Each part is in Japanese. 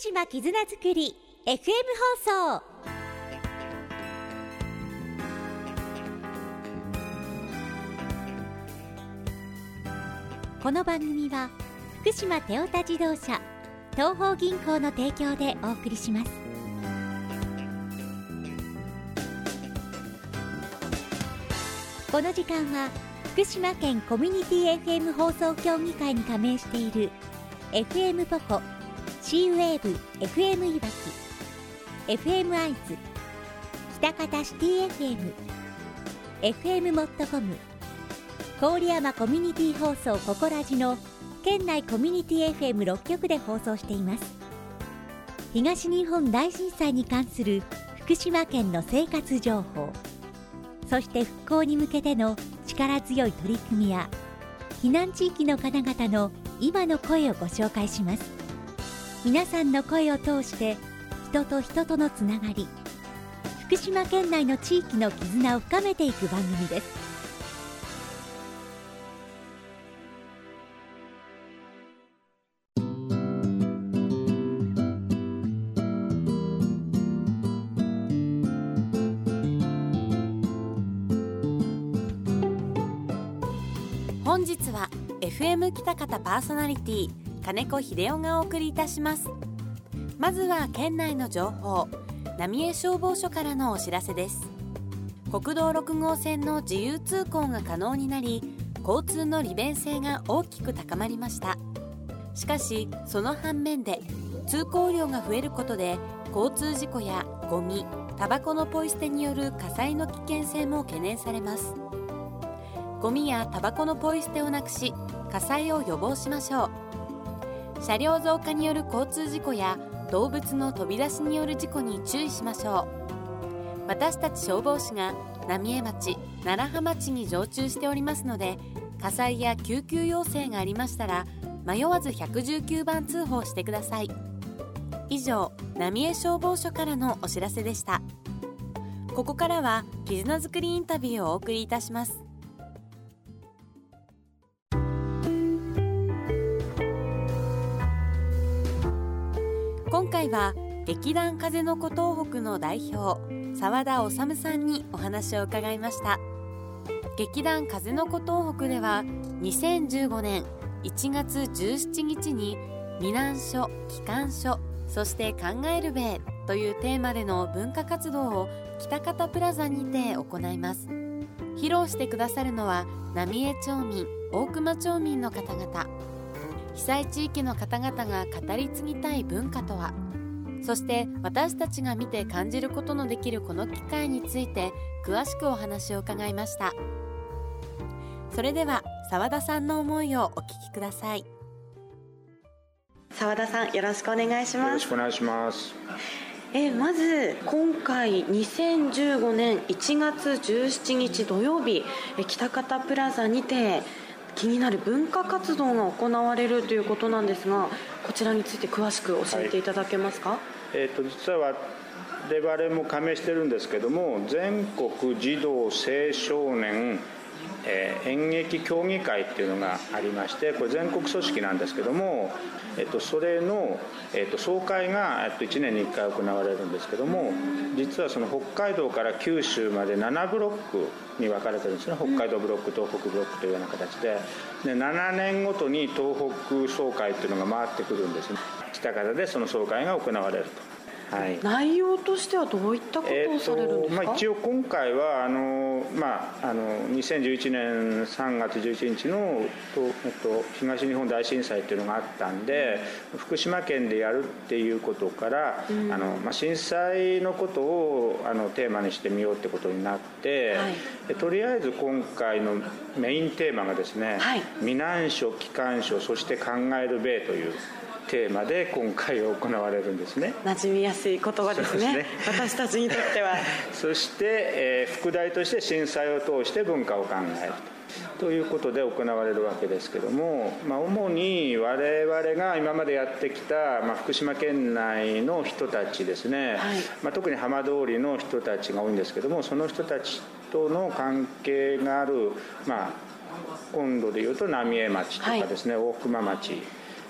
島絆づくり FM 放送。この番組は福島テオタ自動車東邦銀行の提供でお送りします。この時間は福島県コミュニティ FM 放送協議会に加盟している FM ポコ、C ウェーブ FM いわき、FM アイズ、北方シティ FM、FM モットコム、郡山コミュニティ放送ココラジの県内コミュニティ FM6 局で放送しています。東日本大震災に関する福島県の生活情報、そして復興に向けての力強い取り組みや避難地域の方々の今の声をご紹介します。皆さんの声を通して人と人とのつながり、福島県内の地域の絆を深めていく番組です。 本日は FM 北方パーソナリティ金子秀夫がお送りいたします。まずは県内の情報、浪江消防署からのお知らせです。国道6号線の自由通行が可能になり、交通の利便性が大きく高まりました。しかしその反面で通行量が増えることで交通事故やゴミ、タバコのポイ捨てによる火災の危険性も懸念されます。ゴミやタバコのポイ捨てをなくし、火災を予防しましょう。車両増加による交通事故や動物の飛び出しによる事故に注意しましょう。私たち消防士が浪江町、楢葉町に常駐しておりますので、火災や救急要請がありましたら迷わず119番通報してください。以上、浪江消防署からのお知らせでした。ここからは絆づくりインタビューをお送りいたします。今回は劇団風の子東北の代表澤田治さんにお話を伺いました。劇団風の子東北では2015年1月17日に避難所、帰還所、そして考えるべというテーマでの文化活動を北方プラザにて行います。披露してくださるのは浪江町民、大熊町民の方々。被災地域の方々が語り継ぎたい文化とは、そして私たちが見て感じることのできるこの機会について詳しくお話を伺いました。それでは澤田さんの思いをお聞きください。 澤田さん、よろしくお願いします。 よろしくお願いします。 まず今回2015年1月17日土曜日、北方プラザにて気になる文化活動が行われるということなんですが、こちらについて詳しく教えていただけますか？ 実は我々も加盟してるんですけども、全国児童青少年演劇協議会っていうのがありまして、これ全国組織なんですけども、それの、総会が1年に1回行われるんですけども、実はその北海道から九州まで7ブロックに分かれてるんですね。北海道ブロック、東北ブロックというような形で、7年ごとに東北総会っていうのが回ってくるんですね。北方でその総会が行われると。はい、内容としてはどういったことをされるんですか？ 一応今回は2011年3月11日の東日本大震災っていうのがあったんで、福島県でやるっていうことから、震災のことをテーマにしてみようってことになって、はい、とりあえず今回のメインテーマがですね、はい、避難所、帰還所、そして考えるべというテーマで今回行われるんですね。 馴染みやすい言葉ですね。私たちにとってはそして、副題として震災を通して文化を考えるということで行われるわけですけども、主に我々が今までやってきた、福島県内の人たちですね、はい、特に浜通りの人たちが多いんですけども、その人たちとの関係がある、今度でいうと浪江町とかですね、はい、大熊町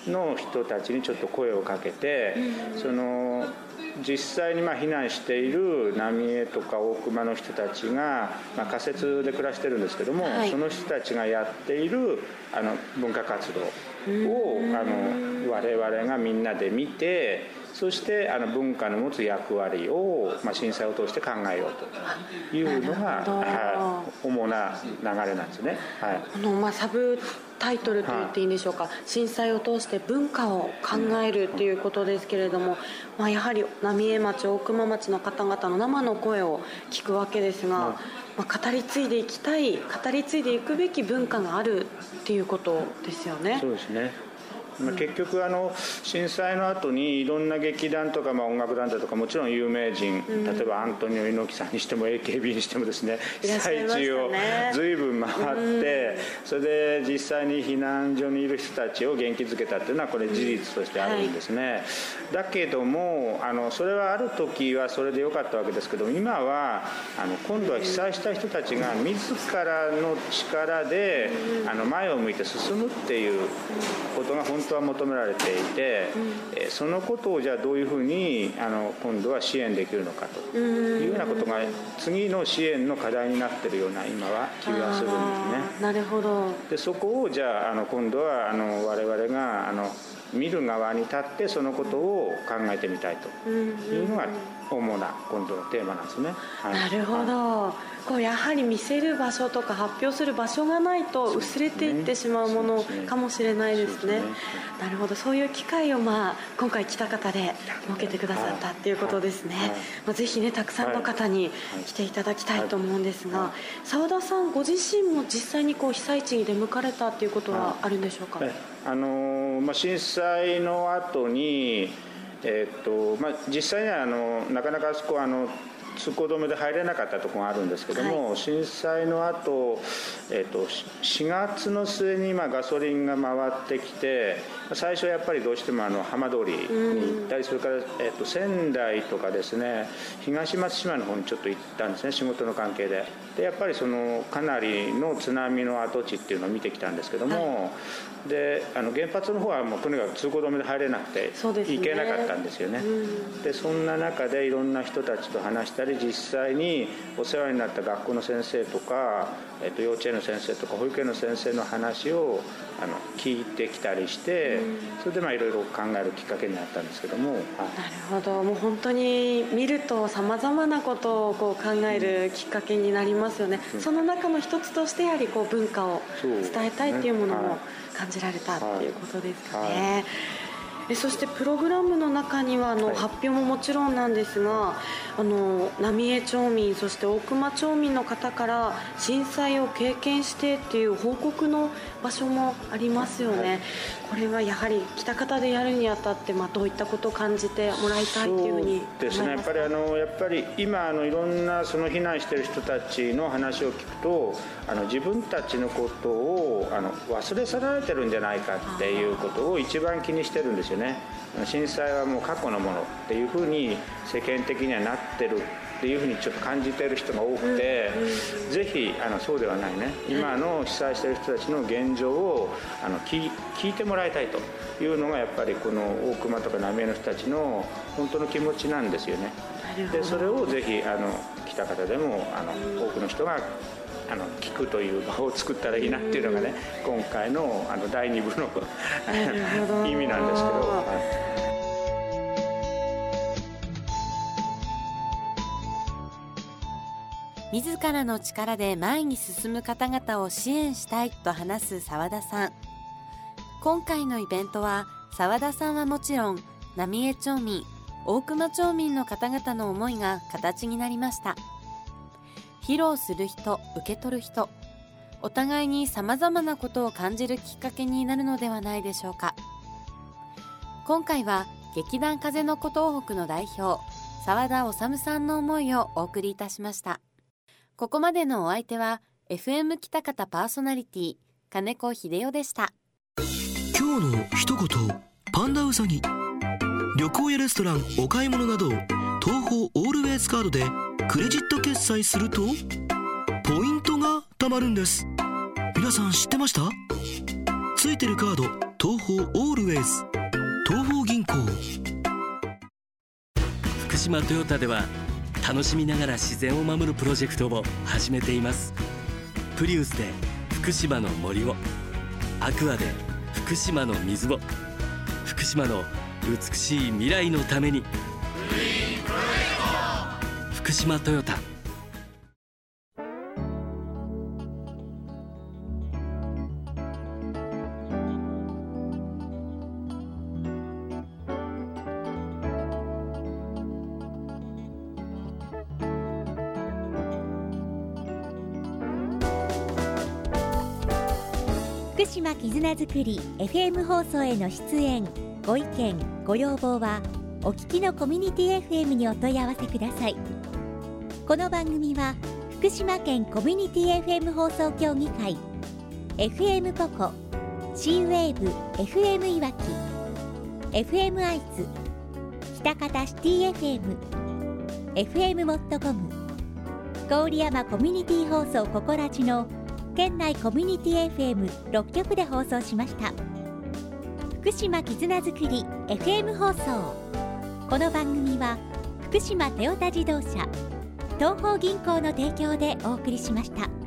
の人たちにちょっと声をかけて、その実際に避難している浪江とか大熊の人たちが、仮設で暮らしてるんですけども、その人たちがやっている文化活動を我々がみんなで見て、そして文化の持つ役割を、震災を通して考えようというのが主な流れなんですね。 サブタイトルと言っていいんでしょうか、震災を通して文化を考えるということですけれども、やはり浪江町、大熊町の方々の生の声を聞くわけですが、語り継いでいきたい、語り継いでいくべき文化があるっていうことですよね。 そうですね。結局震災の後にいろんな劇団とか音楽団体とか、もちろん有名人、例えばアントニオ猪木さんにしても AKB にしてもですね、被災地を随分回って、それで実際に避難所にいる人たちを元気づけたっていうのはこれ事実としてあるんですね。だけどもそれはある時はそれで良かったわけですけど、今は今度は被災した人たちが自らの力で前を向いて進むっていうことが本当は求められていて、そのことをじゃあどういうふうに今度は支援できるのかというようなことが次の支援の課題になっているような今は気がするんですね。 なるほど。 でそこをじゃあ今度は我々が見る側に立ってそのことを考えてみたいというのが主な今度のテーマなんですね。 なるほど。やはり見せる場所とか発表する場所がないと薄れていってしまうものかもしれないですね。なるほど。そういう機会を今回喜多方で設けてくださったっていうことですね。ぜひね、たくさんの方に来ていただきたいと思うんですが、澤田さんご自身も実際に被災地に出向かれたっていうことはあるんでしょうか。 震災の後に実際にはなかなかあそこ通行止めで入れなかったところがあるんですけども、震災の後、4月の末にガソリンが回ってきて、最初やっぱりどうしても浜通りに行ったり、それから、仙台とかですね、東松島の方にちょっと行ったんですね、仕事の関係で。でやっぱりかなりの津波の跡地っていうのを見てきたんですけども、で原発の方はもうとにかく通行止めで入れなくて行けなかったんですよね。でそんな中でいろんな人たちと話したり、実際にお世話になった学校の先生とか、幼稚園の先生とか保育園の先生の話を聞いてきたりして、それでいろいろ考えるきっかけになったんですけども。なるほど。もう本当に見るとさまざまなことを考えるきっかけになりますよね。その中の一つとしてやはり文化を伝えたいっていうものも感じられたっていうことですかね。そしてプログラムの中には発表ももちろんなんですが、浪江町民、そして大熊町民の方から震災を経験してっていう報告の場所もありますよね。これはやはり喜多方でやるにあたってどういったことを感じてもらいたいっていうふうに思いますか。 そうですね。やっぱり今いろんな避難している人たちの話を聞くと、自分たちのことを忘れ去られてるんじゃないかっていうことを一番気にしてるんですよね。震災はもう過去のものっていうふうに世間的にはなってるっていうふうにちょっと感じている人が多くて、ぜひそうではないね、今の被災している人たちの現状を聞いてもらいたいというのがやっぱりこの大熊とか浪江の人たちの本当の気持ちなんですよね。でそれをぜひ喜多方でも多くの人が聞くという場を作ったらいいなっていうのがね、今回の第2部の意味なんですけど。 自らの力で前に進む方々を支援したいと話す澤田さん。今回のイベントは澤田さんはもちろん、浪江町民、大熊町民の方々の思いが形になりました。披露する人、受け取る人、お互いに様々なことを感じるきっかけになるのではないでしょうか。今回は劇団風の子東北の代表、澤田治さんの思いをお送りいたしました。ここまでのお相手は FM 喜多方パーソナリティ金子秀代でした。 今日の一言、パンダウサギ。旅行やレストラン、お買い物など東宝オールウェイズカードでクレジット決済するとポイントが貯まるんです。皆さん知ってました？ついてるカード東邦オールウェイズ、東邦銀行。 福島トヨタでは楽しみながら自然を守るプロジェクトを始めています。プリウスで福島の森を、アクアで福島の水を、福島の美しい未来のために。福島トヨタ。 福島絆づくり FM 放送への出演、ご意見ご要望はお聞きのコミュニティ FM にお問い合わせください。この番組は福島県コミュニティ FM 放送協議会、 FM ポコ、 C-WAVE FM いわき、 FM 愛知、喜多方シティ FM、 FM モットコム、郡山コミュニティ放送ココラジの県内コミュニティ FM6 局で放送しました。福島絆づくり FM 放送。この番組は福島トヨタ自動車、東邦銀行の提供でお送りしました。